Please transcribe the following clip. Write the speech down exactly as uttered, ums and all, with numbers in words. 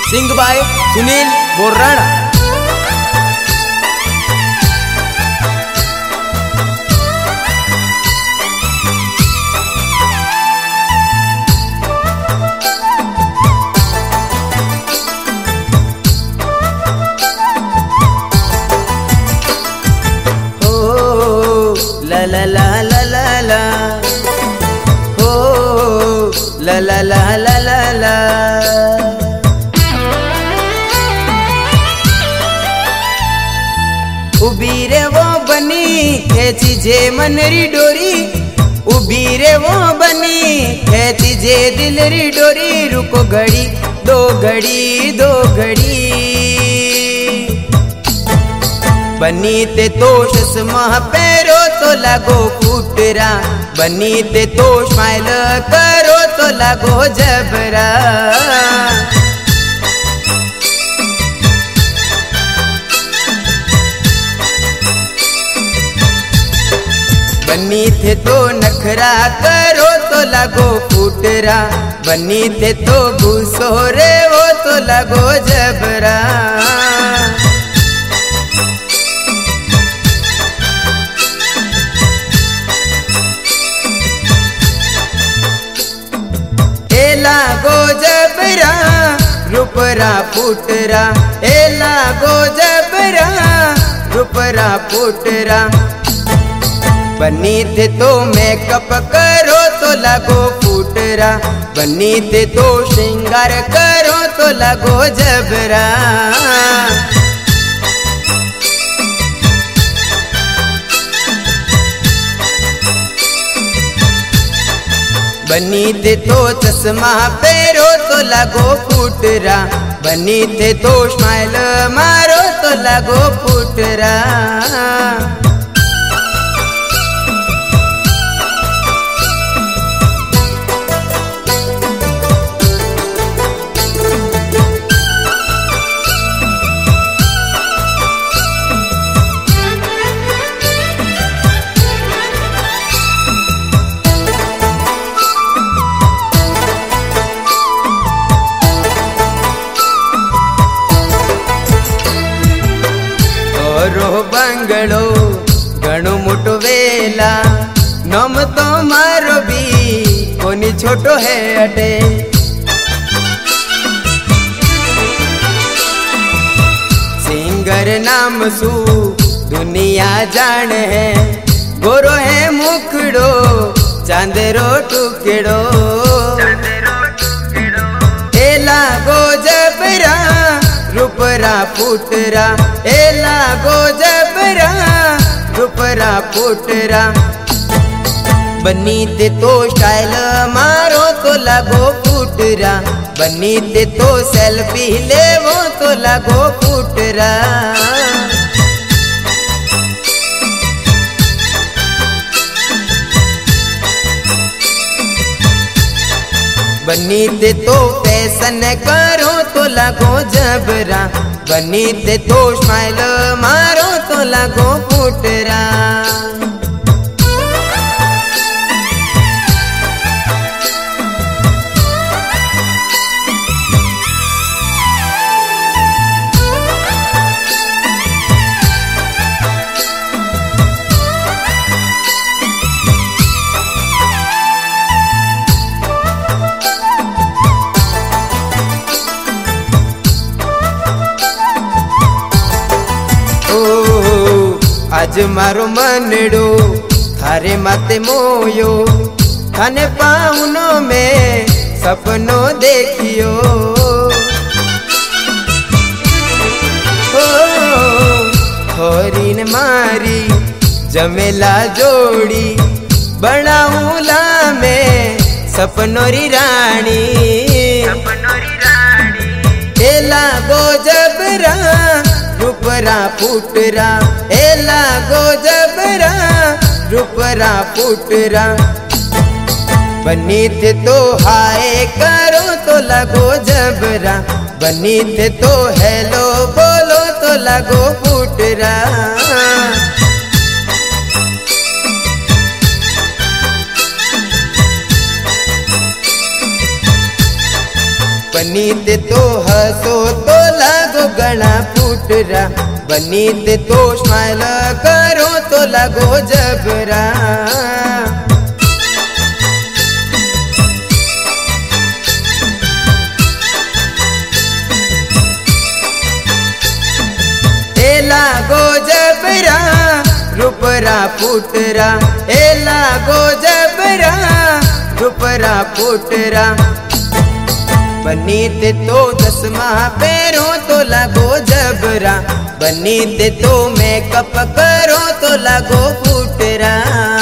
Singh by Sunil Borana. La la la la la la, oh la la la la la la. उबी रे वो बनी खेची जे मनरी डोरी, उबी रे वो बनी खेची जे दिलरी डोरी। रुको घड़ी दो घड़ी दो घड़ी, बनी ते तो चश्मा पैरो तो लागो फुटरा, बनी ते तो स्माइल करो तो लागो जबरा। बनी थे तो नखरा करो तो लागो फुटरा, बनी थे तो घुसो रे वो तो लागो जबरा। लागो जबरा रुपरा फुटरा, ए लागो जबरा रुपरा फुटरा। बनी थे तो मेकअप करो तो लागो फुटरा, बनी थे तो श्रृंगार करो तो लागो जबरा। बनी थे तो चश्मा पैरो तो लागो फुटरा, बनी थे तो स्माइल मारो तो लागो फुटरा। बंगलो घणो मोटो वेला, नम तो मारो भी कोनी छोटो है अटे। सिंगर नाम सु दुनिया जाने है, गोरो है मुखड़ो चांदेरो टुकड़ो। एला गो जबरा रुपरा फुटरा, ए लागो जबरा रुपरा फुटरा। बनी ते तो स्टाइल मारो तो लागो फुटरा, बनी ते तो सेल्फी ले वो तो लागो फुटरा। बनी ते तो फैशन करो तो लागो जबरा, बनी ते तो स्माइल मारो तो लागो फुटरा। आज मारो मनडो थारे माते मोयो, थाने पाउनो में सपनो देखियो। थोरीन मारी जमेला जोड़ी, बनाऊला में सपनोरी रानी। एला गो जबरा रुपरा फुटरा, ए लागो जबरा रुपरा फुटरा। बनी थे तो हाय करो तो लागो जबरा, बनी थे तो हेलो बोलो तो लागो फुटरा। बनीते तो हसो तो लागो गणा फूटरा, बनीते तो स्माइल करो तो लागो जबरा। ए लागो जबरा रूपरा फूटरा, ए लागो जबरा रूपरा फूटरा। बनीते तो चश्मा पहरो तो लागो जबरा, बनीते तो मेकअप करो तो लागो फूटरा।